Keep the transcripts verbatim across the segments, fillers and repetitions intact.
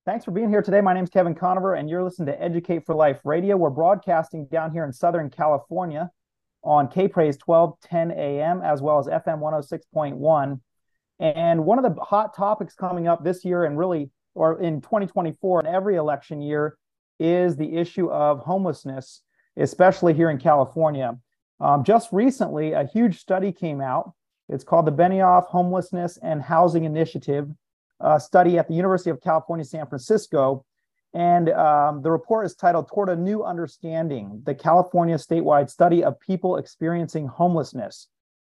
Thanks for being here today. My name is Kevin Conover, and you're listening to Educate for Life Radio. We're broadcasting down here in Southern California on K-Praise twelve ten A M, as well as F M one oh six point one. And one of the hot topics coming up this year and really, or in twenty twenty-four and every election year, is the issue of homelessness, especially here in California. Um, just recently, a huge study came out. It's called the Benioff Homelessness and Housing Initiative, a study at the University of California, San Francisco. And um, the report is titled Toward a New Understanding, the California Statewide Study of People Experiencing Homelessness.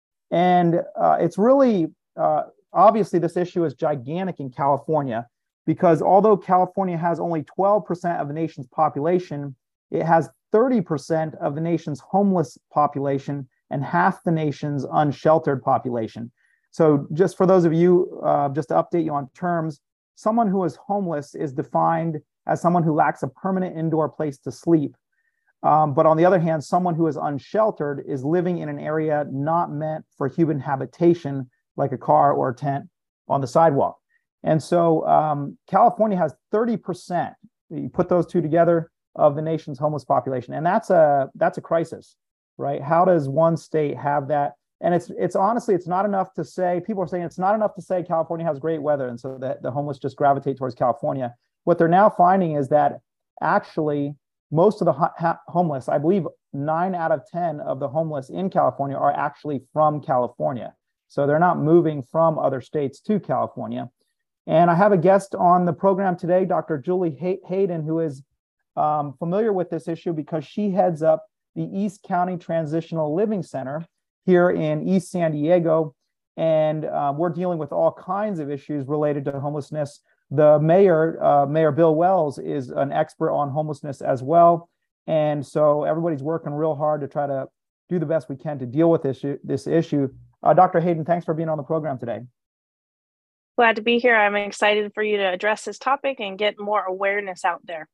And uh, it's really, uh, obviously this issue is gigantic in California, because although California has only twelve percent of the nation's population, it has thirty percent of the nation's homeless population and half the nation's unsheltered population. So just for those of you, uh, just to update you on terms, someone who is homeless is defined as someone who lacks a permanent indoor place to sleep. Um, but on the other hand, someone who is unsheltered is living in an area not meant for human habitation, like a car or a tent on the sidewalk. And so um, California has thirty percent, you put those two together, of the nation's homeless population. And that's a, that's a crisis, right? How does one state have that? And it's it's honestly, it's not enough to say, people are saying it's not enough to say California has great weather and so that the homeless just gravitate towards California. What they're now finding is that actually most of the ho- homeless, I believe nine out of ten of the homeless in California are actually from California. So they're not moving from other states to California. And I have a guest on the program today, Doctor Julie Hay- Hayden, who is um, familiar with this issue because she heads up the East County Transitional Living Center here in East San Diego. And uh, we're dealing with all kinds of issues related to homelessness. The mayor, uh, Mayor Bill Wells, is an expert on homelessness as well. And so everybody's working real hard to try to do the best we can to deal with this, this issue. Uh, Doctor Hayden, thanks for being on the program today. Glad to be here. I'm excited for you to address this topic and get more awareness out there.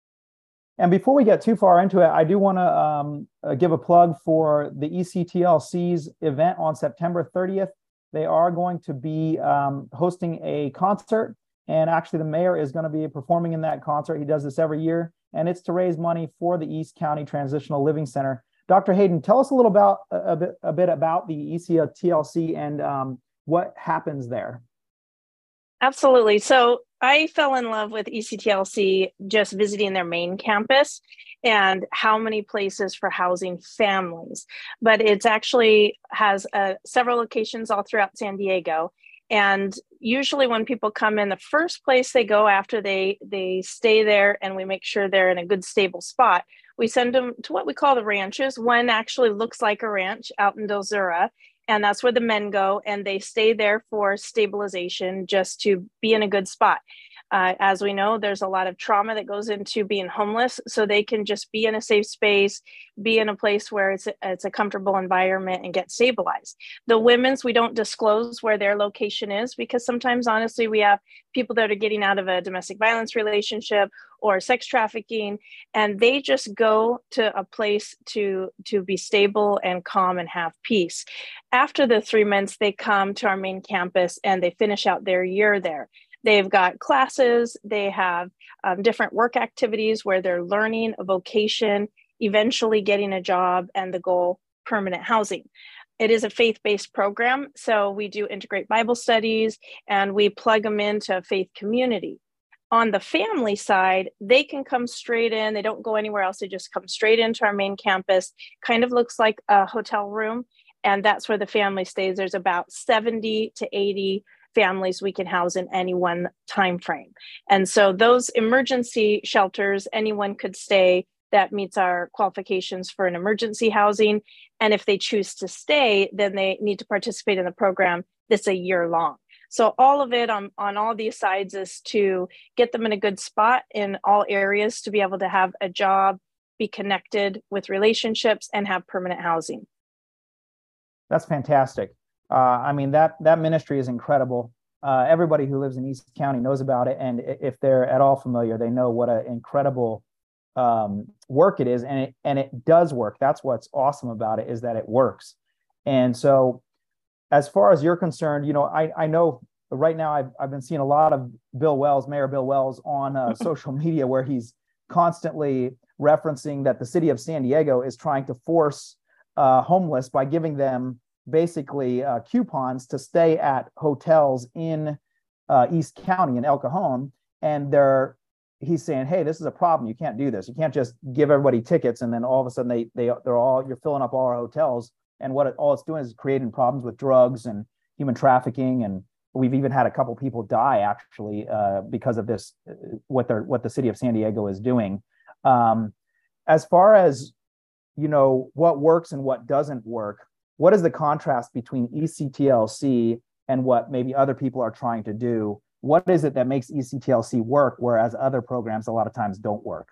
And before we get too far into it, I do want to um, uh, give a plug for the E C T L C's event on September thirtieth. They are going to be um, hosting a concert, and actually the mayor is going to be performing in that concert. He does this every year, and it's to raise money for the East County Transitional Living Center. Doctor Hayden, tell us a little about a, bit, a bit about the E C T L C and um, what happens there. Absolutely. So I fell in love with E C T L C just visiting their main campus and how many places for housing families. But it's actually has uh, several locations all throughout San Diego. And usually when people come in, the first place they go after they, they stay there and we make sure they're in a good, stable spot, we send them to what we call the ranches. One actually looks like a ranch out in Dulzura. And that's where the men go, and they stay there for stabilization just to be in a good spot. Uh, as we know, there's a lot of trauma that goes into being homeless, so they can just be in a safe space, be in a place where it's a, it's a comfortable environment and get stabilized. The women's, we don't disclose where their location is because sometimes, honestly, we have people that are getting out of a domestic violence relationship or sex trafficking, and they just go to a place to, to be stable and calm and have peace. After the three months, they come to our main campus and they finish out their year there. They've got classes, they have um, different work activities where they're learning a vocation, eventually getting a job, and the goal, permanent housing. It is a faith-based program, so we do integrate Bible studies and we plug them into a faith community. On the family side, they can come straight in. They don't go anywhere else. They just come straight into our main campus. Kind of looks like a hotel room, and that's where the family stays. There's about seventy to eighty families we can house in any one time frame. And so those emergency shelters, anyone could stay that meets our qualifications for an emergency housing. And if they choose to stay, then they need to participate in the program that's a year long. So all of it on, on all these sides is to get them in a good spot in all areas to be able to have a job, be connected with relationships, and have permanent housing. That's fantastic. Uh, I mean, that that ministry is incredible. Uh, everybody who lives in East County knows about it. And if they're at all familiar, they know what an incredible um, work it is. And it, and it does work. That's what's awesome about it, is that it works. And so as far as you're concerned, you know, I, I know right now I've, I've been seeing a lot of Bill Wells, Mayor Bill Wells on uh, social media, where he's constantly referencing that the city of San Diego is trying to force uh, homeless by giving them basically uh, coupons to stay at hotels in uh, East County in El Cajon. And they're, he's saying, hey, this is a problem. You can't do this. You can't just give everybody tickets and then all of a sudden they, they, they're all, you're filling up all our hotels. And what it, all it's doing is creating problems with drugs and human trafficking. And we've even had a couple people die actually uh, because of this, what they're, what the city of San Diego is doing. Um, as far as, you know, what works and what doesn't work, what is the contrast between E C T L C and what maybe other people are trying to do? What is it that makes E C T L C work, whereas other programs a lot of times don't work?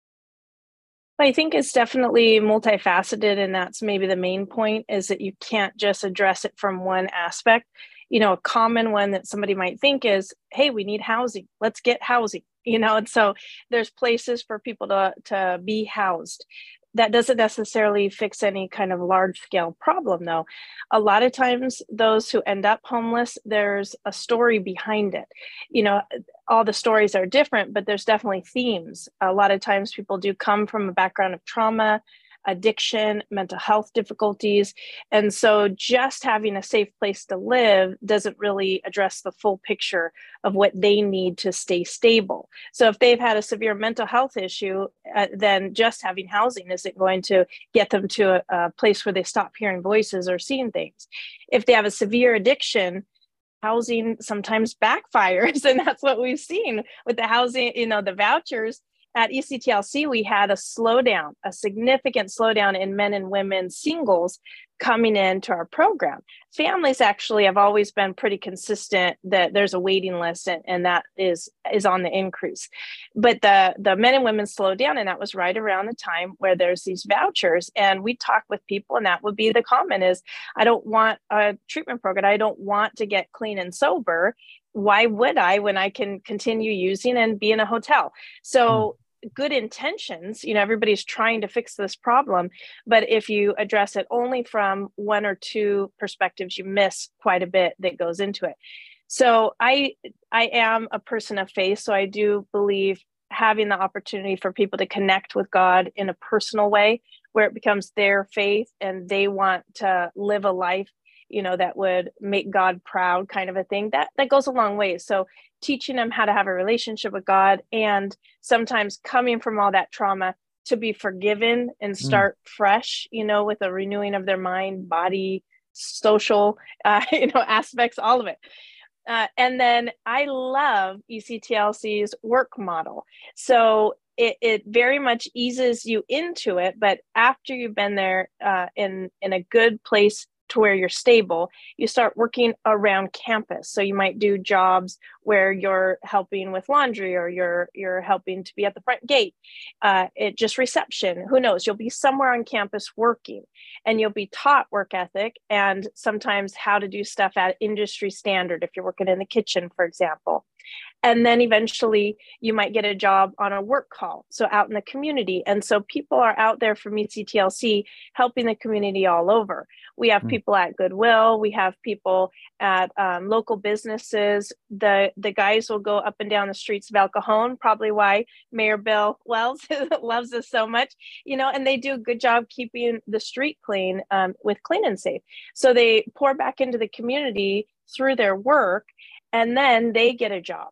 I think it's definitely multifaceted, and that's maybe the main point, is that you can't just address it from one aspect. You know, a common one that somebody might think is, hey, we need housing. Let's get housing, you know, and so there's places for people to, to be housed. That doesn't necessarily fix any kind of large scale problem, though. A lot of times those who end up homeless, there's a story behind it. You know, all the stories are different, but there's definitely themes. A lot of times people do come from a background of trauma, addiction, mental health difficulties. And so just having a safe place to live doesn't really address the full picture of what they need to stay stable. So if they've had a severe mental health issue, uh, then just having housing isn't going to get them to a, a place where they stop hearing voices or seeing things. If they have a severe addiction, housing sometimes backfires. And that's what we've seen with the housing, you know, the vouchers. At E C T L C, we had a slowdown, a significant slowdown in men and women singles coming into our program. Families actually have always been pretty consistent that there's a waiting list, and, and that is, is on the increase. But the, the men and women slowed down, and that was right around the time where there's these vouchers. And we talk with people, and that would be the comment is, I don't want a treatment program. I don't want to get clean and sober. Why would I when I can continue using and be in a hotel? So mm. good intentions, you know, everybody's trying to fix this problem, but if you address it only from one or two perspectives, you miss quite a bit that goes into it. So I, I am a person of faith. So I do believe having the opportunity for people to connect with God in a personal way, where it becomes their faith and they want to live a life, you know, that would make God proud, kind of a thing, that, that goes a long way. So teaching them how to have a relationship with God, and sometimes coming from all that trauma to be forgiven and start mm. fresh, you know, with a renewing of their mind, body, social, uh, you know, aspects, all of it. Uh, and then I love E C T L C's work model. So it, it very much eases you into it, but after you've been there uh, in, in a good place to where you're stable, you start working around campus. So you might do jobs where you're helping with laundry, or you're you're helping to be at the front gate, uh, it just reception. Who knows? You'll be somewhere on campus working, and you'll be taught work ethic and sometimes how to do stuff at industry standard if you're working in the kitchen, for example. And then eventually you might get a job on a work call, so out in the community. And so people are out there from E C T L C helping the community all over. We have mm. people at Goodwill. We have people at um, local businesses. The, the guys will go up and down the streets of El Cajon, probably why Mayor Bill Wells loves us so much, you know, and they do a good job keeping the street clean um, with Clean and Safe. So they pour back into the community through their work, and then they get a job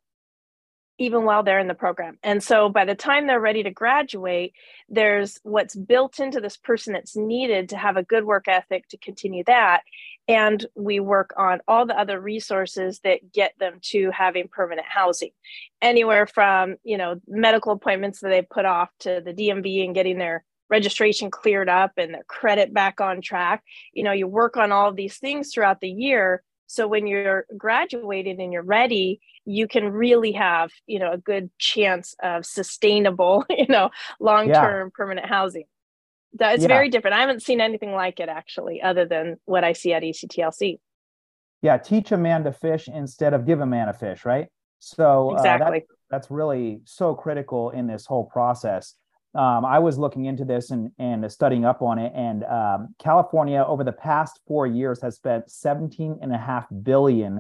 even while they're in the program. And so by the time they're ready to graduate, there's what's built into this person that's needed to have a good work ethic to continue that. And we work on all the other resources that get them to having permanent housing, anywhere from, you know, medical appointments that they put off to the D M V and getting their registration cleared up and their credit back on track. You know, you work on all of these things throughout the year. So when you're graduated and you're ready, you can really have, you know, a good chance of sustainable, you know, long-term yeah. permanent housing. It's yeah. very different. I haven't seen anything like it, actually, other than what I see at E C T L C. Yeah, teach a man to fish instead of give a man a fish, right? So exactly. uh, that, that's really so critical in this whole process. Um, I was looking into this and, and studying up on it, and um, California over the past four years has spent seventeen and a half billion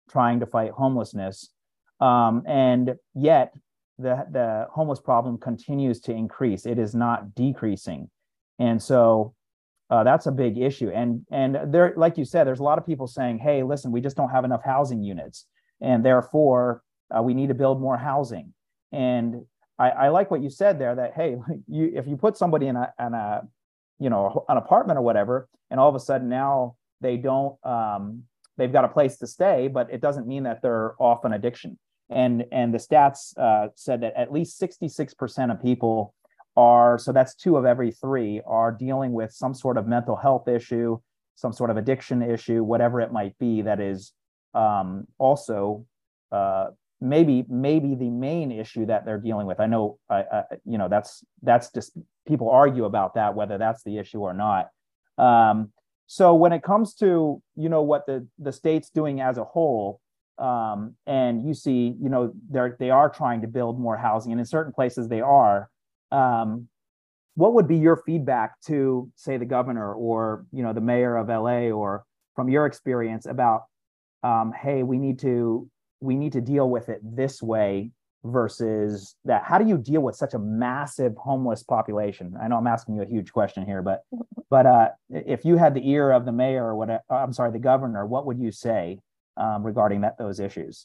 trying to fight homelessness. Um, and yet the, the homeless problem continues to increase. It is not decreasing. And so uh, that's a big issue. And, and there, like you said, there's a lot of people saying, hey, listen, we just don't have enough housing units. And therefore, uh, we need to build more housing. And I, I like what you said there, that, hey, you, if you put somebody in a, in a, you know, an apartment or whatever, and all of a sudden now they don't, um, they've got a place to stay, but it doesn't mean that they're off an addiction. And, and the stats uh, said that at least sixty-six percent of people are, so that's two of every three, are dealing with some sort of mental health issue, some sort of addiction issue, whatever it might be, that is um, also uh, maybe maybe the main issue that they're dealing with. I know, I, I, you know, that's that's just, people argue about that, whether that's the issue or not. Um, so when it comes to, you know, what the the state's doing as a whole, um, and you see, you know, they're they are trying to build more housing, and in certain places they are. Um, what would be your feedback to, say, the governor or, you know, the mayor of L A, or from your experience about, um, hey, we need to we need to deal with it this way versus that? How do you deal with such a massive homeless population? I know I'm asking you a huge question here, but but uh, if you had the ear of the mayor or what, I'm sorry, the governor, what would you say um, regarding that those issues?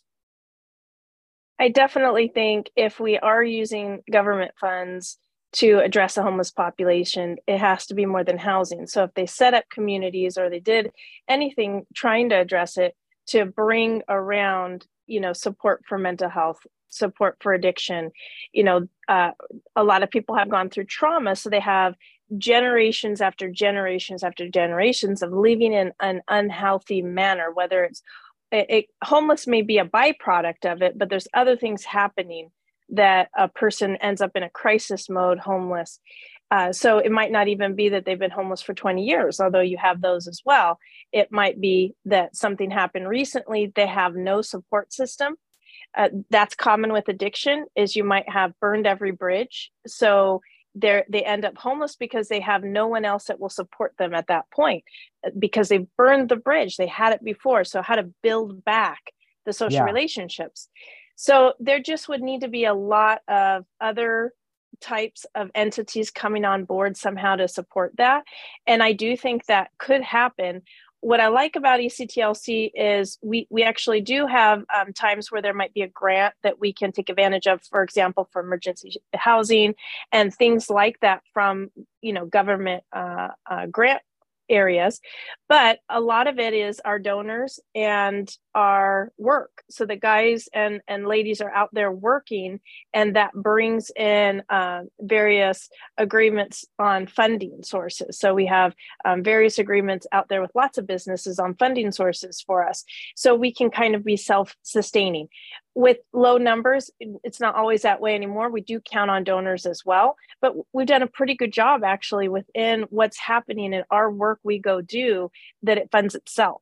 I definitely think if we are using government funds to address the homeless population, it has to be more than housing. So if they set up communities or they did anything trying to address it, to bring around, you know, support for mental health, support for addiction. You know, uh, a lot of people have gone through trauma, so they have generations after generations after generations of living in an unhealthy manner, whether it's it, it, homeless may be a byproduct of it, but there's other things happening that a person ends up in a crisis mode homeless. Uh, so it might not even be that they've been homeless for twenty years, although you have those as well. It might be that something happened recently, they have no support system. Uh, that's common with addiction, is you might have burned every bridge. So they they end up homeless because they have no one else that will support them at that point, because they've burned the bridge. They had it before. So how to build back the social Yeah. relationships. So there just would need to be a lot of other types of entities coming on board somehow to support that. And I do think that could happen. What I like about E C T L C is we we actually do have um, times where there might be a grant that we can take advantage of, for example, for emergency housing and things like that from, you know, government uh, uh, grant areas. But a lot of it is our donors and our work. So the guys and, and ladies are out there working, and that brings in uh, various agreements on funding sources. So we have um, various agreements out there with lots of businesses on funding sources for us. So we can kind of be self-sustaining. With low numbers, it's not always that way anymore. We do count on donors as well, but we've done a pretty good job actually within what's happening in our work we go do, that it funds itself.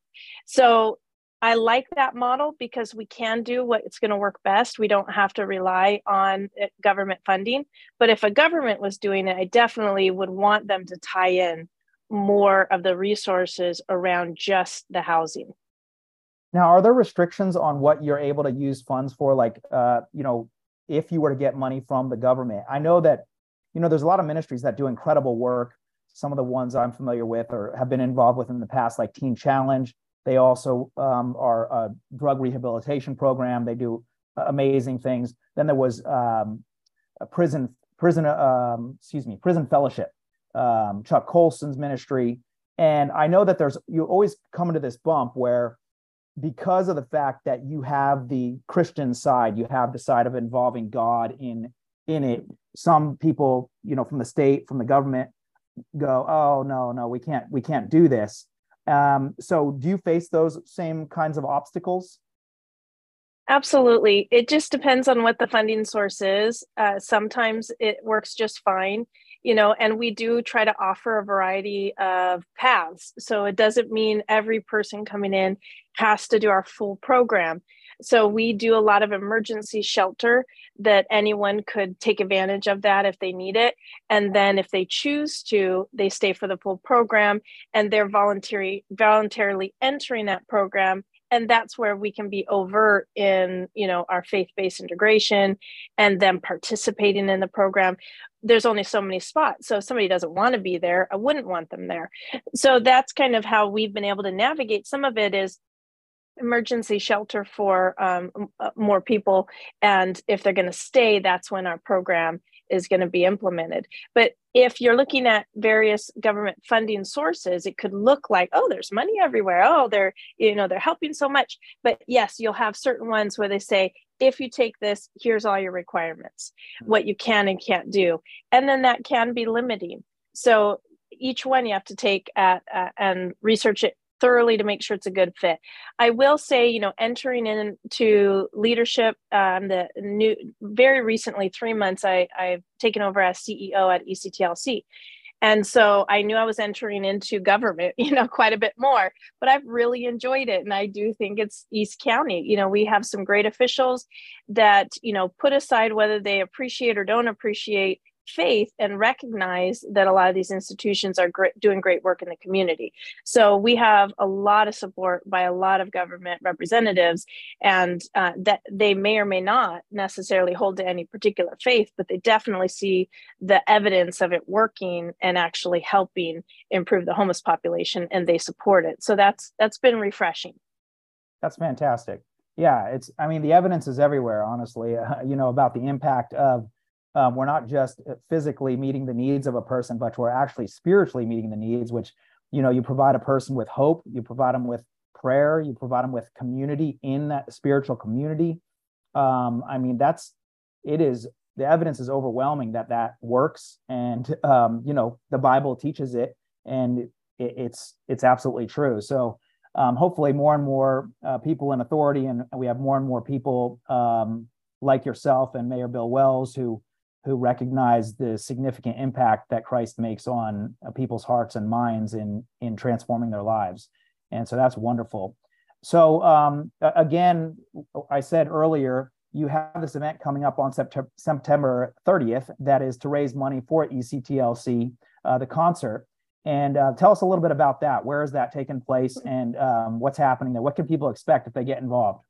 So I like that model because we can do what's going to work best. We don't have to rely on government funding. But if a government was doing it, I definitely would want them to tie in more of the resources around just the housing. Now, are there restrictions on what you're able to use funds for? Like, uh, you know, if you were to get money from the government? I know that, you know, there's a lot of ministries that do incredible work. Some of the ones I'm familiar with or have been involved with in the past, like Teen Challenge. They also um, are a drug rehabilitation program. They do amazing things. Then there was um, a prison, prison, um, excuse me, prison fellowship, um, Chuck Colson's ministry. And I know that there's, you always come into this bump where, because of the fact that you have the Christian side, you have the side of involving God in in it. Some people, you know, from the state, from the government, go, "Oh no, no, we can't, we can't do this." Um, so, do you face those same kinds of obstacles? Absolutely. It just depends on what the funding source is. Uh, sometimes it works just fine, you know, and we do try to offer a variety of paths. So it doesn't mean every person coming in has to do our full program. So we do a lot of emergency shelter that anyone could take advantage of that if they need it. And then if they choose to, they stay for the full program, and they're voluntary, voluntarily entering that program And that's where we can be overt in, you know, our faith-based integration and them participating in the program. There's only so many spots. So if somebody doesn't want to be there, I wouldn't want them there. So that's kind of how we've been able to navigate. Some of it is emergency shelter for um, more people. And if they're going to stay, that's when our program is going to be implemented. But if you're looking at various government funding sources, it could look like, oh, there's money everywhere. Oh, they're, you know, they're helping so much. But yes, you'll have certain ones where they say, if you take this, here's all your requirements, what you can and can't do. And then that can be limiting. So each one you have to take at, uh, and research it thoroughly to make sure it's a good fit. I will say, you know, entering into leadership, um, the new, very recently, three months, I, I've taken over as C E O at E C T L C. And so I knew I was entering into government, you know, quite a bit more, but I've really enjoyed it. And I do think it's East County. You know, we have some great officials that, you know, put aside whether they appreciate or don't appreciate faith and recognize that a lot of these institutions are great, doing great work in the community. So we have a lot of support by a lot of government representatives, and uh, that they may or may not necessarily hold to any particular faith, but they definitely see the evidence of it working and actually helping improve the homeless population, and they support it. So that's that's been refreshing. That's fantastic. Yeah, it's, I mean, the evidence is everywhere, honestly, uh, you know, about the impact of Um, we're not just physically meeting the needs of a person, but we're actually spiritually meeting the needs, which, you know, you provide a person with hope, you provide them with prayer, you provide them with community in that spiritual community. Um, I mean, that's, it is, the evidence is overwhelming that that works. And, um, you know, the Bible teaches it, and it, it's, it's absolutely true. So um, hopefully more and more uh, people in authority, and we have more and more people um, like yourself and Mayor Bill Wells, who who recognize the significant impact that Christ makes on uh, people's hearts and minds in, in transforming their lives. And so that's wonderful. So um, again, I said earlier, you have this event coming up on September thirtieth, that is to raise money for E C T L C, uh, the concert. And uh, tell us a little bit about that. Where is that taking place, and um, what's happening there? What can people expect if they get involved?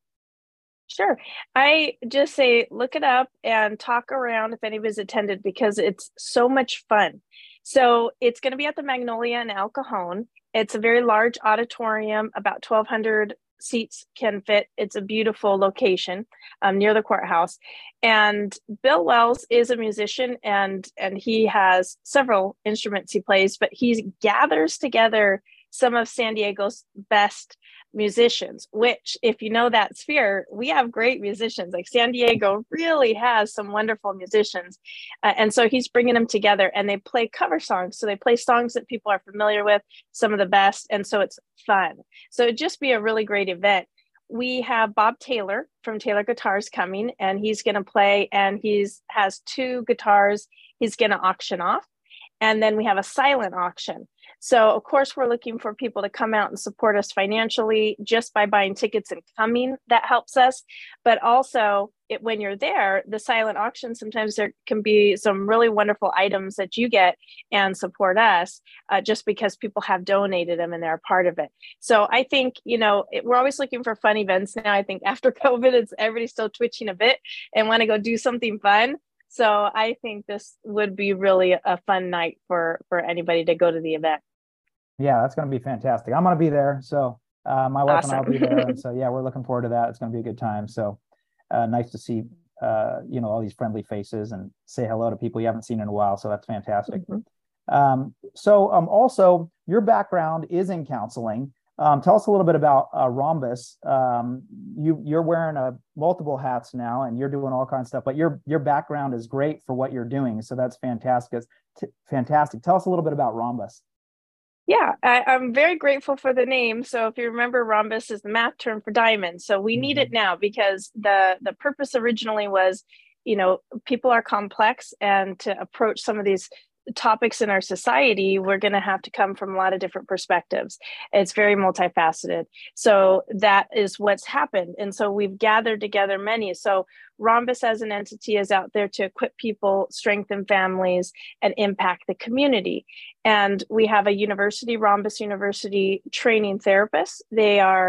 Sure. I just say, look it up and talk around if anybody's attended, because it's so much fun. So it's going to be at the Magnolia in El Cajon. It's a very large auditorium, about twelve hundred seats can fit. It's a beautiful location um, near the courthouse. And Bill Wells is a musician, and, and he has several instruments he plays, but he gathers together some of San Diego's best musicians, which, if you know that sphere, we have great musicians. Like San Diego really has some wonderful musicians. Uh, and so he's bringing them together, and they play cover songs. So they play songs that people are familiar with, some of the best. And so it's fun. So it'd just be a really great event. We have Bob Taylor from Taylor Guitars coming, and he's going to play, and he's has two guitars he's going to auction off. And then we have a silent auction. So of course, we're looking for people to come out and support us financially just by buying tickets and coming. That helps us. But also, it, when you're there, the silent auction, sometimes there can be some really wonderful items that you get and support us uh, just because people have donated them and they're a part of it. So I think, you know, it, we're always looking for fun events now. I think after COVID, it's everybody's still twitching a bit and want to go do something fun. So I think this would be really a fun night for, for anybody to go to the event. Yeah, that's going to be fantastic. I'm going to be there. So uh, my wife Awesome. and I will be there. And so, yeah, we're looking forward to that. It's going to be a good time. So uh, nice to see, uh, you know, all these friendly faces and say hello to people you haven't seen in a while. So that's fantastic. Mm-hmm. Um, so um, also, your background is in counseling. Um, tell us a little bit about uh, Rhombus. Um, you, you're wearing a, multiple hats now, and you're doing all kinds of stuff, but your your background is great for what you're doing. So that's fantastic. T- fantastic. Tell us a little bit about Rhombus. Yeah, I, I'm very grateful for the name. So if you remember, rhombus is the math term for diamond. So we mm-hmm. need it now, because the, the purpose originally was, you know, people are complex, and to approach some of these topics in our society, we're going to have to come from a lot of different perspectives. It's very multifaceted. So that is what's happened. And so we've gathered together many. So Rhombus as an entity is out there to equip people, strengthen families, and impact the community. And we have a university, Rhombus University, training therapists. They are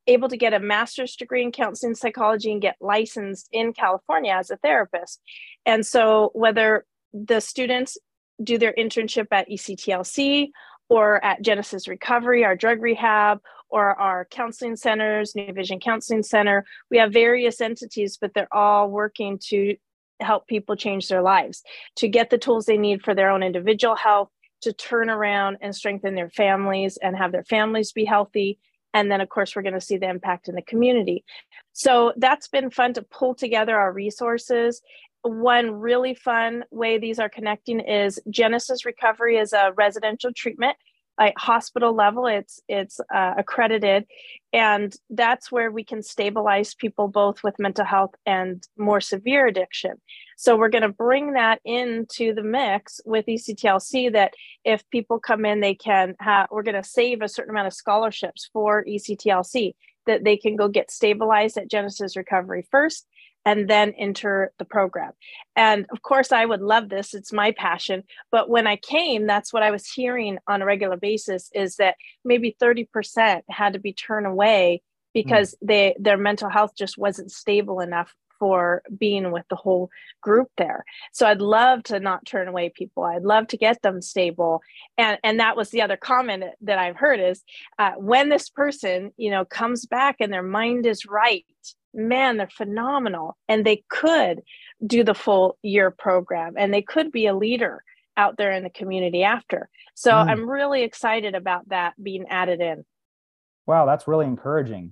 able to get a master's degree in counseling psychology and get licensed in California as a therapist. And so whether the students do their internship at E C T L C or at Genesis Recovery, our drug rehab, or our counseling centers, New Vision Counseling Center, we have various entities, but they're all working to help people change their lives, to get the tools they need for their own individual health, to turn around and strengthen their families and have their families be healthy. And then, of course, we're going to see the impact in the community. So that's been fun to pull together our resources. One really fun way these are connecting is Genesis Recovery is a residential treatment, like hospital level. It's it's uh, accredited, and that's where we can stabilize people both with mental health and more severe addiction. So we're going to bring that into the mix with E C T L C, that if people come in, they can have, we're going to save a certain amount of scholarships for E C T L C, that they can go get stabilized at Genesis Recovery first, and then enter the program. And of course, I would love this. It's my passion. But when I came, that's what I was hearing on a regular basis, is that maybe thirty percent had to be turned away because mm. they their mental health just wasn't stable enough for being with the whole group there. So I'd love to not turn away people. I'd love to get them stable. And, and that was the other comment that I've heard is uh, when this person, you know, comes back and their mind is right, man, they're phenomenal. And they could do the full year program, and they could be a leader out there in the community after. So mm. I'm really excited about that being added in. Wow, that's really encouraging.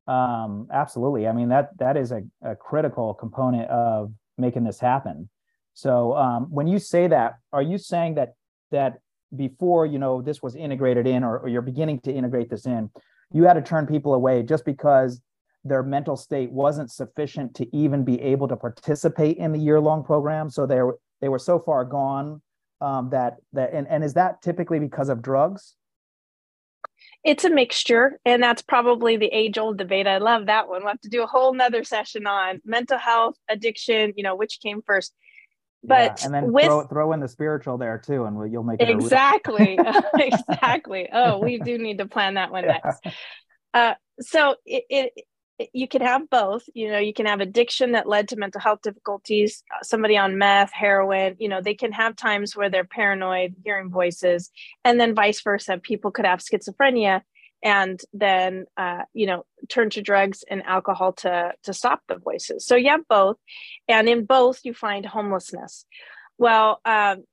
Um, absolutely. I mean, that that is a, a critical component of making this happen. So um, when you say that, are you saying that that before, you know, this was integrated in, or, or you're beginning to integrate this in, you had to turn people away just because their mental state wasn't sufficient to even be able to participate in the year-long program? So they were they were so far gone um, that that and, and is that typically because of drugs? It's a mixture, and that's probably the age-old debate. I love that one. We'll have to do a whole nother session on mental health, addiction, you know, which came first. But yeah, and then with throw, throw in the spiritual there too, and you'll make it exactly, a real... exactly. Oh, we do need to plan that one yeah. next. Uh, so it, it you can have both. You know, you can have addiction that led to mental health difficulties, somebody on meth, heroin, you know, they can have times where they're paranoid, hearing voices, and then vice versa. People could have schizophrenia and then, uh, you know, turn to drugs and alcohol to, to stop the voices. So you have both. And in both, you find homelessness. Well, um,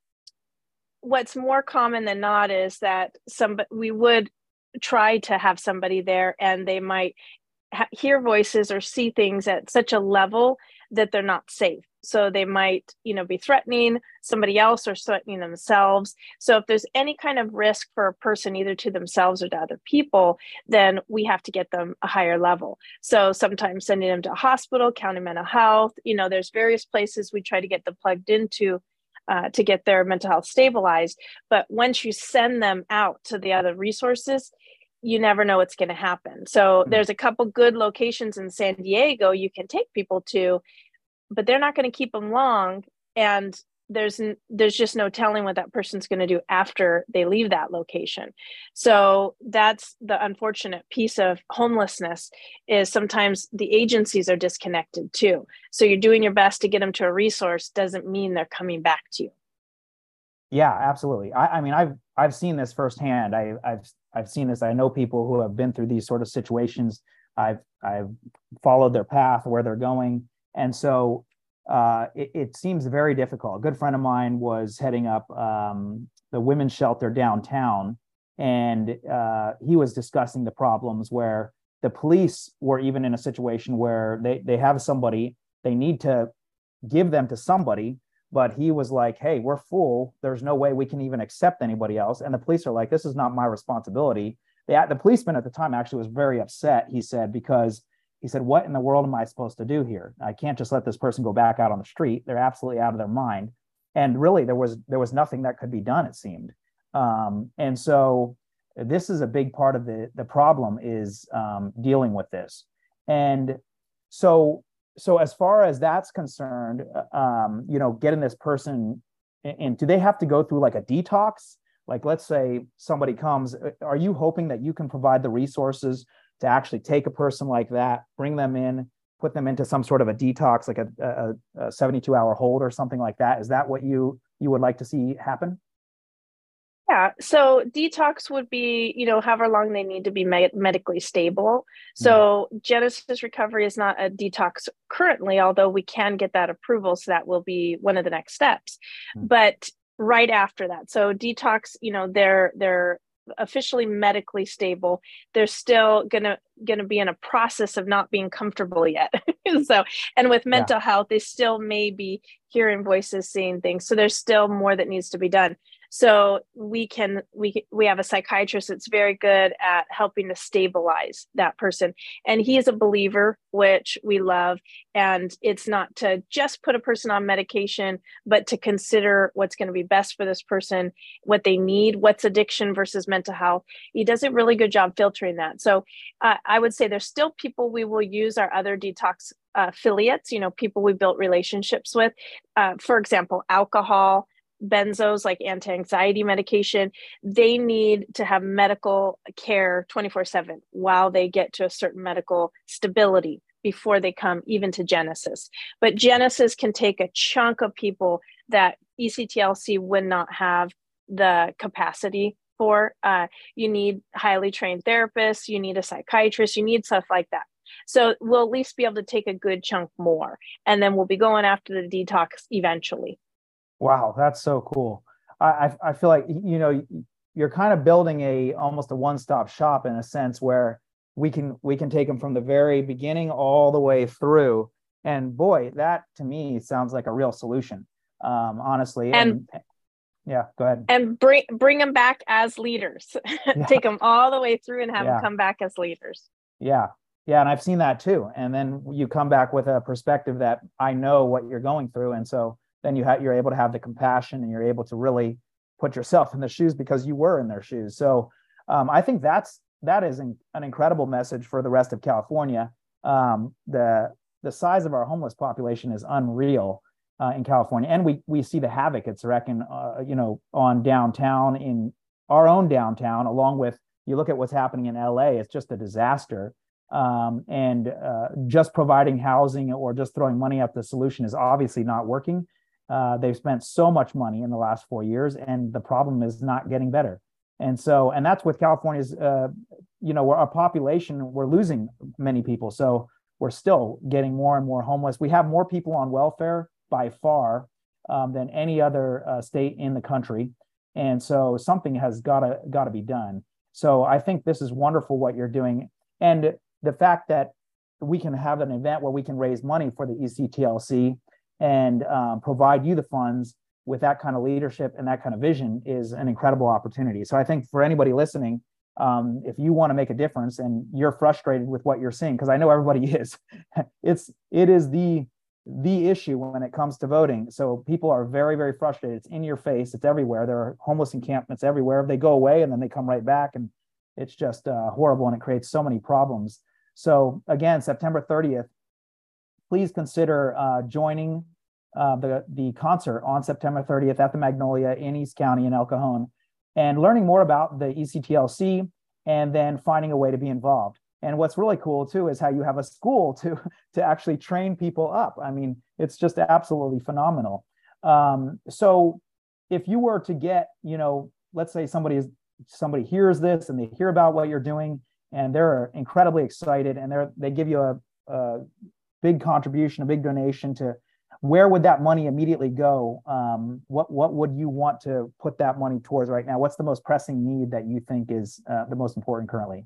what's more common than not is that somebody, we would try to have somebody there, and they might ha- hear voices or see things at such a level that they're not safe. So they might, you know, be threatening somebody else or threatening themselves. So if there's any kind of risk for a person, either to themselves or to other people, then we have to get them a higher level. So sometimes sending them to a hospital, county mental health, you know, there's various places we try to get them plugged into Uh, to get their mental health stabilized. But once you send them out to the other resources, you never know what's going to happen. So mm-hmm. there's a couple good locations in San Diego you can take people to, but they're not going to keep them long. And there's there's just no telling what that person's going to do after they leave that location. So that's the unfortunate piece of homelessness, is sometimes the agencies are disconnected too. So you're doing your best to get them to a resource doesn't mean they're coming back to you. Yeah, absolutely. I, I mean, I've I've seen this firsthand. I, I've I've seen this. I know people who have been through these sort of situations. I've I've followed their path, where they're going, and so uh, it, it seems very difficult. A good friend of mine was heading up um, the women's shelter downtown, and uh, he was discussing the problems where the police were even in a situation where they they have somebody, they need to give them to somebody. But he was like, hey, we're full. There's no way we can even accept anybody else. And the police are like, this is not my responsibility. The, the policeman at the time actually was very upset, he said, because he said, what in the world am I supposed to do here? I can't just let this person go back out on the street. They're absolutely out of their mind. And really, there was there was nothing that could be done, it seemed. Um, and so this is a big part of the, the problem, is um, dealing with this. And so So as far as that's concerned, um, you know, getting this person in, in, do they have to go through like a detox? Like, let's say somebody comes, are you hoping that you can provide the resources to actually take a person like that, bring them in, put them into some sort of a detox, like a, a, a seventy-two hour hold or something like that? Is that what you you would like to see happen? Yeah, so detox would be, you know, however long they need to be med- medically stable. Hmm. So Genesis Recovery is not a detox currently, although we can get that approval. So that will be one of the next steps. Hmm. But right after that, so detox, you know, they're they're officially medically stable. They're still gonna gonna be in a process of not being comfortable yet. So, and with Yeah. mental health, they still may be hearing voices, seeing things. So there's still more that needs to be done. So we can we we have a psychiatrist that's very good at helping to stabilize that person, and he is a believer, which we love. And it's not to just put a person on medication, but to consider what's going to be best for this person, what they need, what's addiction versus mental health. He does a really good job filtering that. So uh, I would say there's still people we will use our other detox uh, affiliates, you know, people we built relationships with. Uh, for example, alcohol, benzos like anti-anxiety medication, they need to have medical care twenty-four seven while they get to a certain medical stability before they come even to Genesis. But Genesis can take a chunk of people that E C T L C would not have the capacity for. Uh, you need highly trained therapists, you need a psychiatrist, you need stuff like that. So we'll at least be able to take a good chunk more, and then we'll be going after the detox eventually. Wow, that's so cool. I, I feel like, you know, you're kind of building a almost a one-stop shop in a sense where we can we can take them from the very beginning all the way through. And boy, that to me sounds like a real solution, um, honestly. And And yeah, go ahead. And bring bring them back as leaders. Yeah, Take them all the way through and have them yeah, come back as leaders. yeah, yeah. And I've seen that too. And then you come back with a perspective that I know what you're going through, and so then you have you're able to have the compassion and you're able to really put yourself in the shoes because you were in their shoes. So um, I think that's that is an, an incredible message for the rest of California. Um, the the size of our homeless population is unreal uh, in California, and we we see the havoc it's wrecking, uh, you know, on downtown, in our own downtown, along with you look at what's happening in L A. It's just a disaster. Um, and uh, just providing housing or just throwing money at the solution is obviously not working. Uh, they've spent so much money in the last four years, and the problem is not getting better. And so, and that's with California's, uh, you know, our population, we're losing many people. So we're still getting more and more homeless. We have more people on welfare by far um, than any other uh, state in the country. And so something has got to got to be done. So I think this is wonderful what you're doing. And the fact that we can have an event where we can raise money for the E C T L C and um, provide you the funds with that kind of leadership and that kind of vision is an incredible opportunity. So I think for anybody listening, um, if you want to make a difference and you're frustrated with what you're seeing, because I know everybody is, it's it is the the issue when it comes to voting. So people are very, very frustrated. It's in your face. It's everywhere. There are homeless encampments everywhere. They go away and then they come right back, and it's just uh, horrible, and it creates so many problems. So again, September thirtieth, please consider uh, joining uh, the, the concert on September thirtieth at the Magnolia in East County in El Cajon, and learning more about the E C T L C, and then finding a way to be involved. And what's really cool too is how you have a school to, to actually train people up. I mean, it's just absolutely phenomenal. Um, so if you were to get, you know, let's say somebody is somebody hears this and they hear about what you're doing and they're incredibly excited and they're they give you a, a big contribution, a big donation, to where would that money immediately go? Um, what what would you want to put that money towards right now? What's the most pressing need that you think is uh, the most important currently?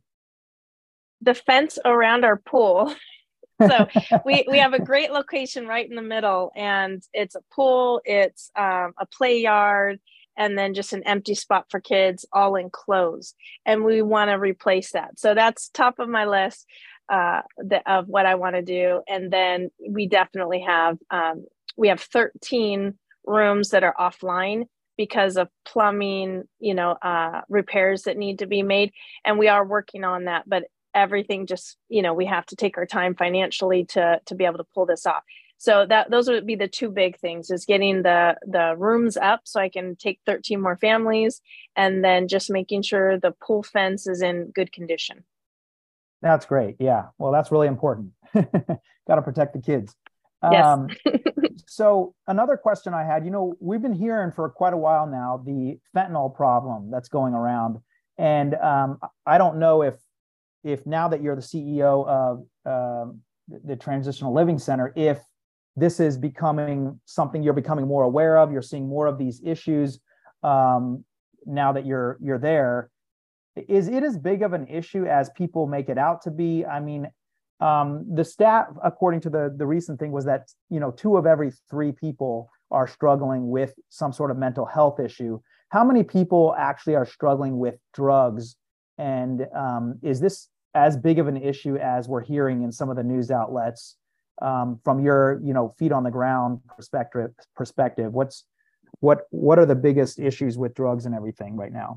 The fence around our pool. So we we have a great location right in the middle, and it's a pool, it's um, a play yard, and then just an empty spot for kids, all enclosed. And we want to replace that. So that's top of my list uh, the, of what I want to do. And then we definitely have um, we have thirteen rooms that are offline because of plumbing, you know, uh, repairs that need to be made, and we are working on that. But everything just, you know, we have to take our time financially to to be able to pull this off. So that those would be the two big things, is getting the the rooms up so I can take thirteen more families, and then just making sure the pool fence is in good condition. That's great. Yeah. Well, that's really important. Got to protect the kids. Yes. Um, so another question I had, you know, we've been hearing for quite a while now the fentanyl problem that's going around, and um, I don't know if if now that you're the C E O of um, the Transitional Living Center, if this is becoming something you're becoming more aware of, you're seeing more of these issues um, now that you're you're there. Is it as big of an issue as people make it out to be? I mean, um, the stat, according to the the recent thing, was that you know two of every three people are struggling with some sort of mental health issue. How many people actually are struggling with drugs? And um, is this as big of an issue as we're hearing in some of the news outlets? Um, from your you know feet on the ground perspective, perspective, what's what what are the biggest issues with drugs and everything right now?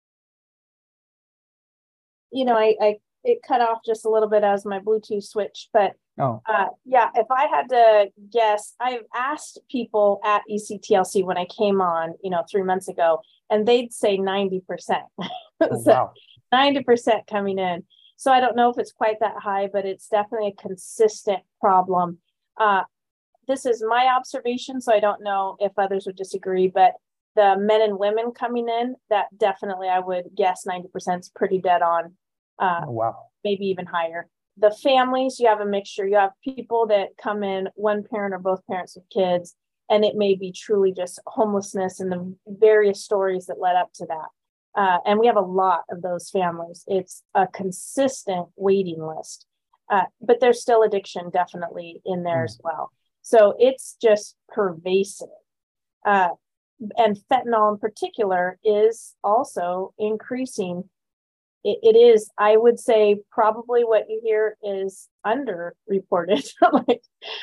You know, I, I it cut off just a little bit as my Bluetooth switched, but Oh, uh, yeah, if I had to guess, I've asked people at E C T L C when I came on, you know, three months ago, and they'd say ninety percent. oh So wow. ninety percent coming in. So I don't know if it's quite that high, but it's definitely a consistent problem. Uh, this is my observation, so I don't know if others would disagree, but the men and women coming in, that definitely I would guess ninety percent is pretty dead on. Uh, Oh wow. maybe even higher. The families, you have a mixture. You have people that come in, one parent or both parents with kids, and it may be truly just homelessness and the various stories that led up to that. Uh, and we have a lot of those families. It's a consistent waiting list, uh, but there's still addiction definitely in there Mm. as well. So it's just pervasive. Uh, and fentanyl in particular is also increasing. It, it is, I would say, probably what you hear is underreported. Like,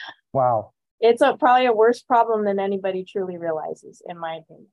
Wow. it's a probably a worse problem than anybody truly realizes, in my opinion.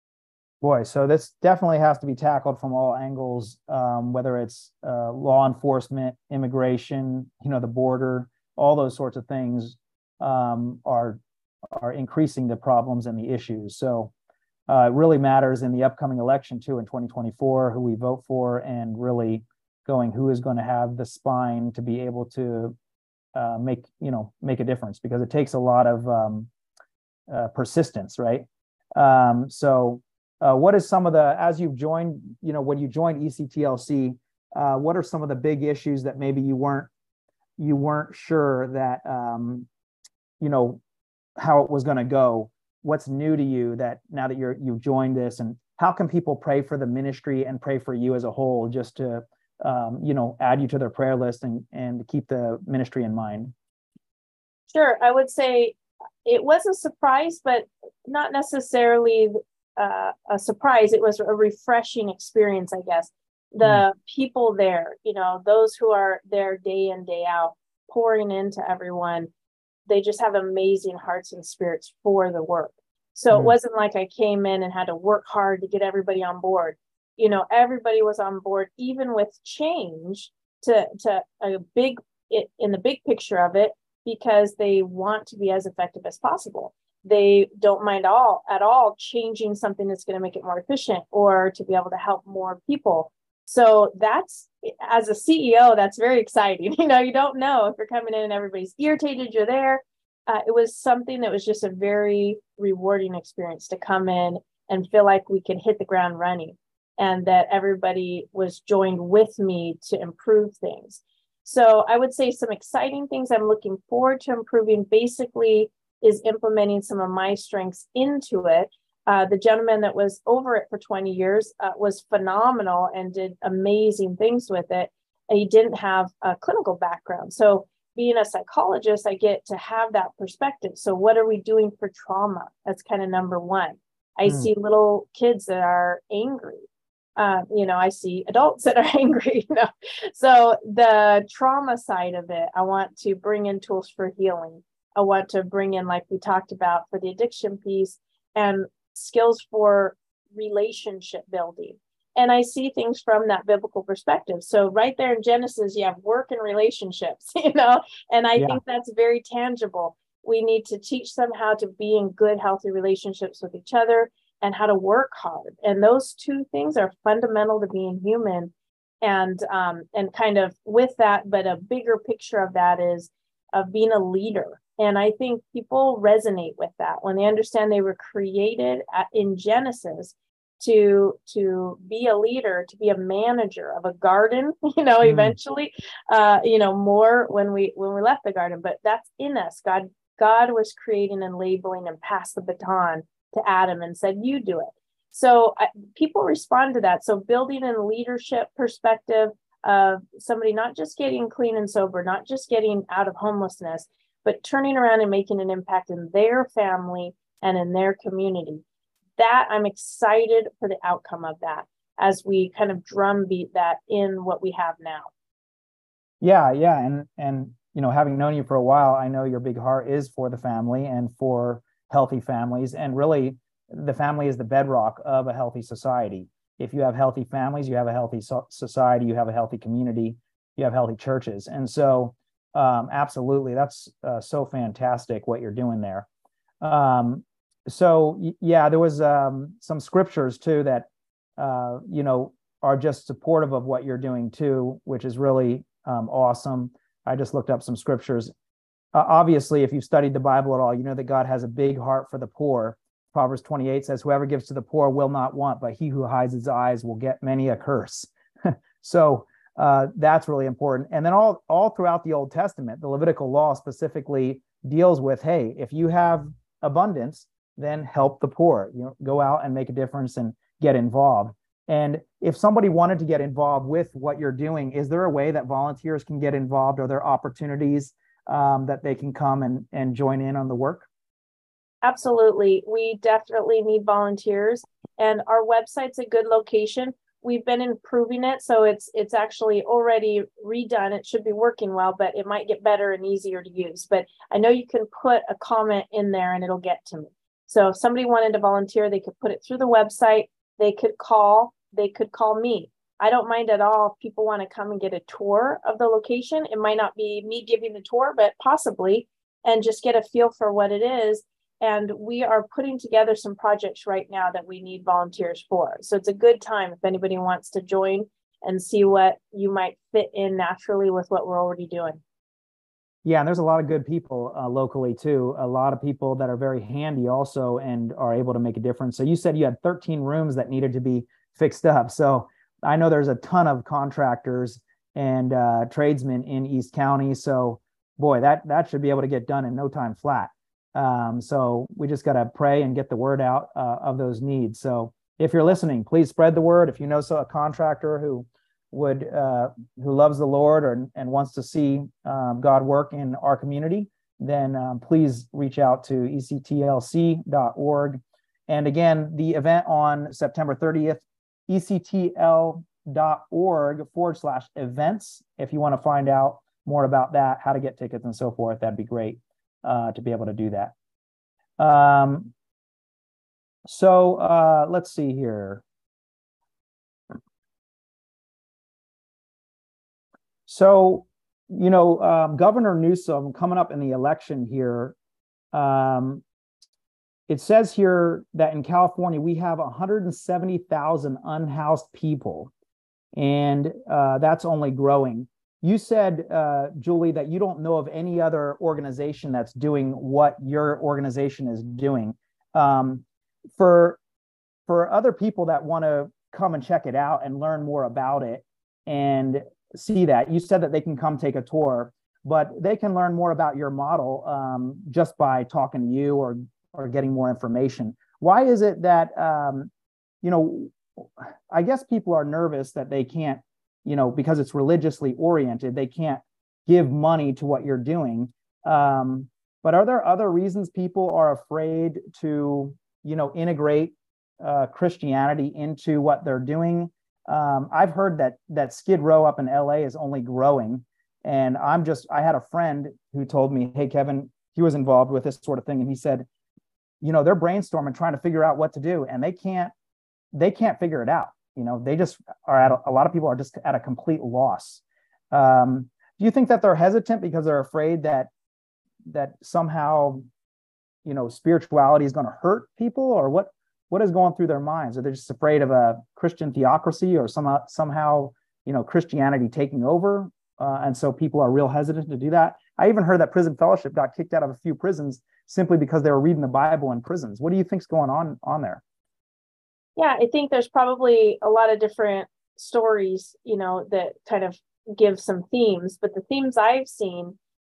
Boy, so this definitely has to be tackled from all angles, um, whether it's uh, law enforcement, immigration, you know, the border, all those sorts of things um, are are increasing the problems and the issues. So uh, it really matters in the upcoming election too in twenty twenty-four, who we vote for, and really going who is going to have the spine to be able to uh, make you know make a difference, because it takes a lot of um, uh, persistence, right? Um, so. Uh, what is some of the, as you've joined, you know, when you joined E C T L C, uh, what are some of the big issues that maybe you weren't, you weren't sure that, um, you know, how it was going to go? What's new to you that now that you're, you've joined this, and how can people pray for the ministry and pray for you as a whole, just to, um, you know, add you to their prayer list and, and keep the ministry in mind? Sure. I would say it was a surprise, but not necessarily uh, a surprise. It was a refreshing experience, I guess. The mm. people there, you know, those who are there day in, day out, pouring into everyone, they just have amazing hearts and spirits for the work. So mm. it wasn't like I came in and had to work hard to get everybody on board. You know, everybody was on board, even with change to, to a big, it, in the big picture of it, because they want to be as effective as possible. They don't mind all at all changing something that's going to make it more efficient or to be able to help more people. So that's, as a C E O, that's very exciting. You know, you don't know if you're coming in and everybody's irritated you're there. Uh, it was something that was just a very rewarding experience to come in and feel like we could hit the ground running, and that everybody was joined with me to improve things. So I would say some exciting things I'm looking forward to improving basically is implementing some of my strengths into it. Uh, the gentleman that was over it for twenty years uh, was phenomenal and did amazing things with it. And he didn't have a clinical background. So being a psychologist, I get to have that perspective. So what are we doing for trauma? That's kind of number one. I mm. see little kids that are angry. Uh, you know, I see adults that are angry. You know? So the trauma side of it, I want to bring in tools for healing. I want to bring in, like we talked about, for the addiction piece, and skills for relationship building. And I see things from that biblical perspective. So right there in Genesis, you have work and relationships, you know, and I yeah. think that's very tangible. We need to teach them how to be in good, healthy relationships with each other and how to work hard. And those two things are fundamental to being human. and um, and kind of with that, but a bigger picture of that is of being a leader. And I think people resonate with that when they understand they were created at, in Genesis to to be a leader, to be a manager of a garden, you know, mm. eventually, uh, you know, more when we when we left the garden, but that's in us. God, God was creating and labeling and passed the baton to Adam and said, you do it. So uh, people respond to that. So building in leadership perspective of somebody not just getting clean and sober, not just getting out of homelessness, but turning around and making an impact in their family and in their community. That I'm excited for the outcome of that as we kind of drumbeat that in what we have now. Yeah, yeah. And, and, you know, having known you for a while, I know your big heart is for the family and for healthy families. And really, the family is the bedrock of a healthy society. If you have healthy families, you have a healthy so- society, you have a healthy community, you have healthy churches. And so, um, absolutely, that's uh, so fantastic what you're doing there. Um, so, yeah, there was um, some scriptures too that, uh, you know, are just supportive of what you're doing too, which is really um, awesome. I just looked up some scriptures. Uh, obviously, if you've studied the Bible at all, you know that God has a big heart for the poor. Proverbs twenty-eight says, whoever gives to the poor will not want, but he who hides his eyes will get many a curse. So uh, that's really important. And then all, all throughout the Old Testament, the Levitical law specifically deals with, hey, if you have abundance, then help the poor. You know, go out and make a difference and get involved. And if somebody wanted to get involved with what you're doing, is there a way that volunteers can get involved? Are there opportunities um, that they can come and, and join in on the work? Absolutely. We definitely need volunteers, and our website's a good location. We've been improving it, so it's it's actually already redone. It should be working well, but it might get better and easier to use. But I know you can put a comment in there and it'll get to me. So if somebody wanted to volunteer, they could put it through the website. They could call, they could call me. I don't mind at all if people want to come and get a tour of the location. It might not be me giving the tour, but possibly, and just get a feel for what it is. And we are putting together some projects right now that we need volunteers for. So it's a good time if anybody wants to join and see what you might fit in naturally with what we're already doing. Yeah, and there's a lot of good people uh, locally too. A lot of people that are very handy also and are able to make a difference. So you said you had thirteen rooms that needed to be fixed up. So I know there's a ton of contractors and uh, tradesmen in East County. So boy, that that should be able to get done in no time flat. Um, so we just got to pray and get the word out uh, of those needs. So if you're listening, please spread the word. If you know so a contractor who would uh, who loves the Lord or and wants to see um, God work in our community, then um, please reach out to E C T L C dot org. And again, the event on September thirtieth, E C T L dot org forward slash events. If you want to find out more about that, how to get tickets and so forth, that'd be great. Uh, to be able to do that. Um, so uh, let's see here. So, you know, um, Governor Newsom coming up in the election here, um, it says here that in California, we have one hundred seventy thousand unhoused people, and uh, that's only growing. You said, uh, Julie, that you don't know of any other organization that's doing what your organization is doing. Um, for for other people that want to come and check it out and learn more about it and see that, you said that they can come take a tour, but they can learn more about your model um, just by talking to you or or getting more information. Why is it that, um, you know, I guess people are nervous that they can't, you know, because it's religiously oriented, they can't give money to what you're doing. Um, but are there other reasons people are afraid to, you know, integrate uh, Christianity into what they're doing? Um, I've heard that that Skid Row up in L A is only growing. And I'm just, I had a friend who told me, hey, Kevin, he was involved with this sort of thing. And he said, you know, they're brainstorming, trying to figure out what to do. And they can't, they can't figure it out. You know, they just are at a, a lot of people are just at a complete loss. Um, do you think that they're hesitant because they're afraid that that somehow, you know, spirituality is going to hurt people, or what? What is going through their minds? Are they just afraid of a Christian theocracy, or somehow somehow you know, Christianity taking over. Uh, and so people are real hesitant to do that. I even heard that Prison Fellowship got kicked out of a few prisons simply because they were reading the Bible in prisons. What do you think's going on on there? Yeah, I think there's probably a lot of different stories, you know, that kind of give some themes, but the themes I've seen,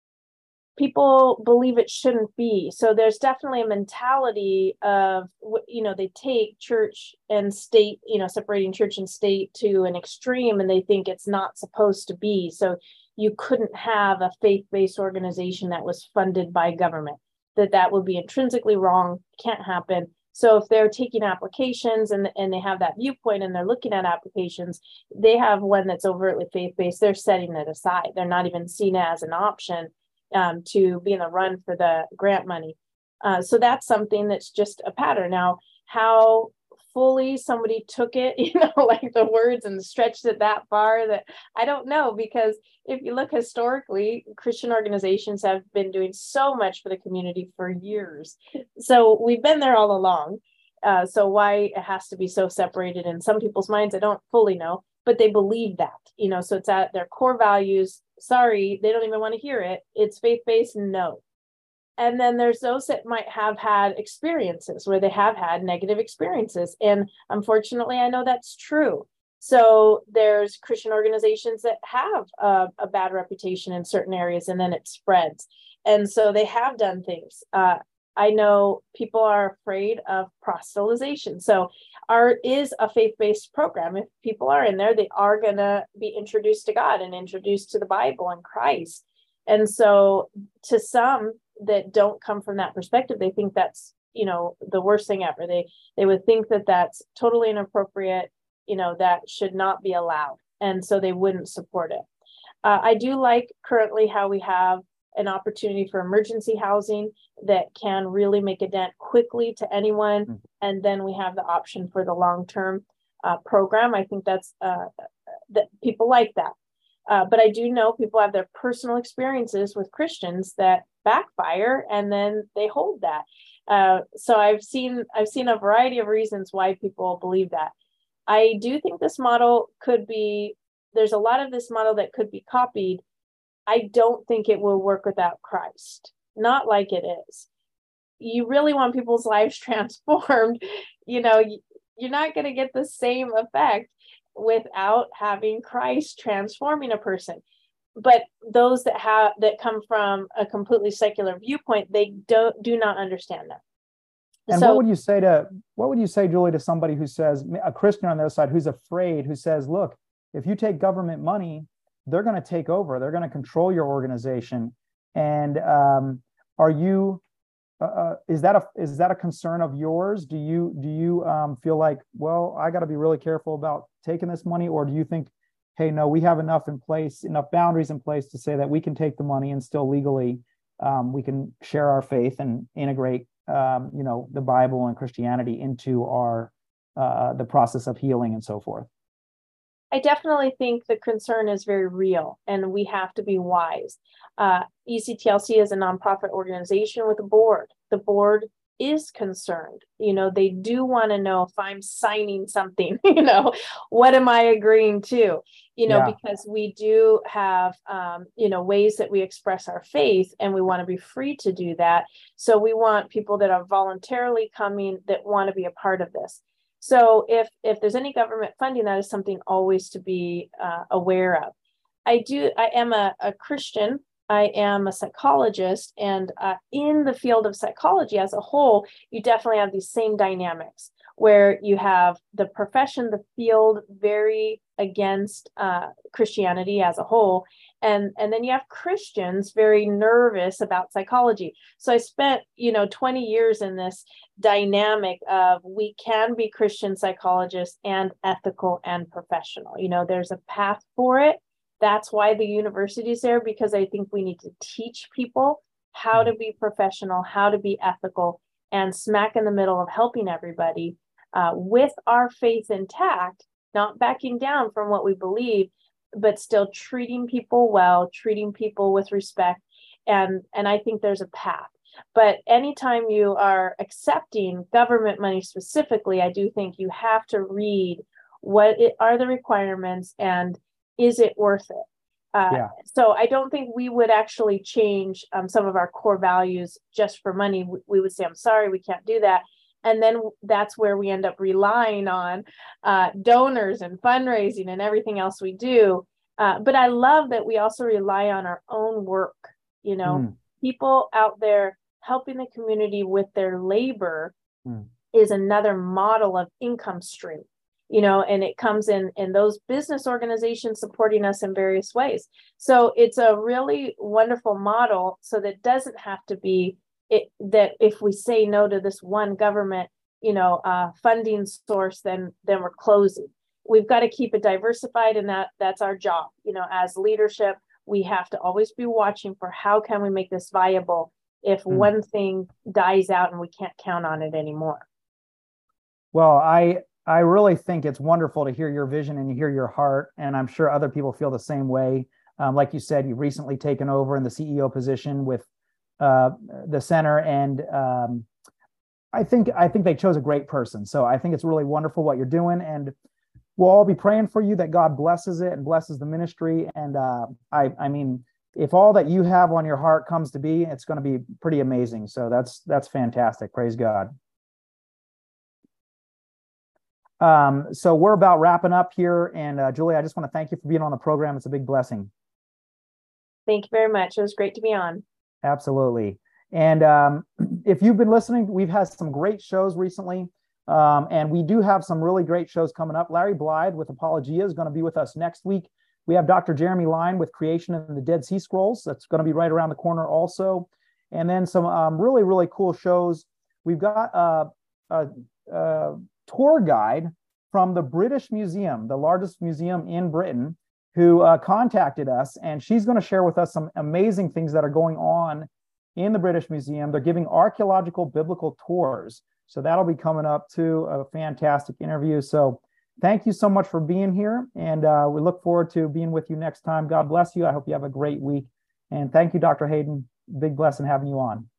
people believe it shouldn't be. So there's definitely a mentality of, you know, they take church and state, you know, separating church and state to an extreme, and they think it's not supposed to be. So you couldn't have a faith-based organization that was funded by government, that that would be intrinsically wrong, can't happen. So if they're taking applications and, and they have that viewpoint and they're looking at applications, they have one that's overtly faith-based, they're setting it aside. They're not even seen as an option um, to be in the run for the grant money. Uh, so that's something that's just a pattern. Now, how fully somebody took it, you know, like the words and stretched it that far, that I don't know, because if you look historically, Christian organizations have been doing so much for the community for years. So we've been there all along. Uh, so why it has to be so separated in some people's minds, I don't fully know, but they believe that, you know, so it's at their core values. Sorry, they don't even want to hear it. It's faith-based, no. And then there's those that might have had experiences where they have had negative experiences. And unfortunately, I know that's true. So there's Christian organizations that have a, a bad reputation in certain areas, and then it spreads. And so they have done things. Uh, I know people are afraid of proselytization. So art is a faith-based program. If people are in there, they are going to be introduced to God and introduced to the Bible and Christ. And so to some that don't come from that perspective, they think that's, you know, the worst thing ever. They they would think that that's totally inappropriate, you know, that should not be allowed. And so they wouldn't support it. Uh, I do like currently how we have an opportunity for emergency housing that can really make a dent quickly to anyone. Mm-hmm. And then we have the option for the long-term uh, program. I think that's uh, that people like that. Uh, but I do know people have their personal experiences with Christians that backfire, and then they hold that. Uh, so I've seen I've seen a variety of reasons why people believe that. I do think this model could be, there's a lot of this model that could be copied. I don't think it will work without Christ. Not like it is. You really want people's lives transformed. You know, you're not going to get the same effect without having Christ transforming a person. But those that have that come from a completely secular viewpoint, they don't do not understand that. And so, what would you say to what would you say, Julie, to somebody who says, a Christian on the other side who's afraid, who says, look, if you take government money, they're going to take over, they're going to control your organization. And um, are you uh, is that a is that a concern of yours? Do you do you um, feel like, well, I got to be really careful about taking this money, or do you think, hey, no, we have enough in place, enough boundaries in place to say that we can take the money and still legally um, we can share our faith and integrate, um, you know, the Bible and Christianity into our uh, the process of healing and so forth? I definitely think the concern is very real, and we have to be wise. Uh, E C T L C is a nonprofit organization with a board. The board is concerned. You know, they do want to know if I'm signing something, you know, what am I agreeing to? You know, yeah. Because we do have, um, you know, ways that we express our faith, and we want to be free to do that. So we want people that are voluntarily coming, that want to be a part of this. So if if there's any government funding, that is something always to be uh, aware of. I do. I am a, a Christian. I am a psychologist, and uh, in the field of psychology as a whole, you definitely have these same dynamics where you have the profession, the field very against uh, Christianity as a whole. And, and then you have Christians very nervous about psychology. So I spent, you know, twenty years in this dynamic of we can be Christian psychologists and ethical and professional. You know, there's a path for it. That's why the university is there, because I think we need to teach people how to be professional, how to be ethical, and smack in the middle of helping everybody uh, with our faith intact, not backing down from what we believe, but still treating people well, treating people with respect. And, and I think there's a path. But anytime you are accepting government money specifically, I do think you have to read what it, are the requirements, and is it worth it? Uh, Yeah. so I don't think we would actually change um, some of our core values just for money. We, we would say, I'm sorry, we can't do that. And then that's where we end up relying on uh, donors and fundraising and everything else we do. Uh, but I love that we also rely on our own work, you know, mm. people out there helping the community with their labor mm. is another model of income stream. You know, and it comes in in those business organizations supporting us in various ways. So it's a really wonderful model. So that doesn't have to be it that if we say no to this one government, you know, uh, funding source, then then we're closing. We've got to keep it diversified, and that that's our job. You know, as leadership, we have to always be watching for how can we make this viable if mm. one thing dies out and we can't count on it anymore. Well, I. I really think it's wonderful to hear your vision and hear your heart, and I'm sure other people feel the same way. Um, like you said, you've recently taken over in the C E O position with uh, the center, and um, I think I think they chose a great person. So I think it's really wonderful what you're doing, and we'll all be praying for you that God blesses it and blesses the ministry. And uh, I, I mean, if all that you have on your heart comes to be, it's going to be pretty amazing. So that's that's fantastic. Praise God. Um, so we're about wrapping up here. And uh, Julie, I just want to thank you for being on the program. It's a big blessing. Thank you very much. It was great to be on. Absolutely. And um, if you've been listening, we've had some great shows recently. Um, and we do have some really great shows coming up. Larry Blythe with Apologia is going to be with us next week. We have Doctor Jeremy Line with Creation and the Dead Sea Scrolls. That's going to be right around the corner also. And then some um, really, really cool shows. We've got uh, a, a tour guide from the British Museum, the largest museum in Britain, who uh, contacted us, and she's going to share with us some amazing things that are going on in the British Museum. They're giving archaeological biblical tours. So that'll be coming up too, a fantastic interview. So thank you so much for being here, and uh, we look forward to being with you next time. God bless you. I hope you have a great week. And thank you, Doctor Hayden. Big blessing having you on.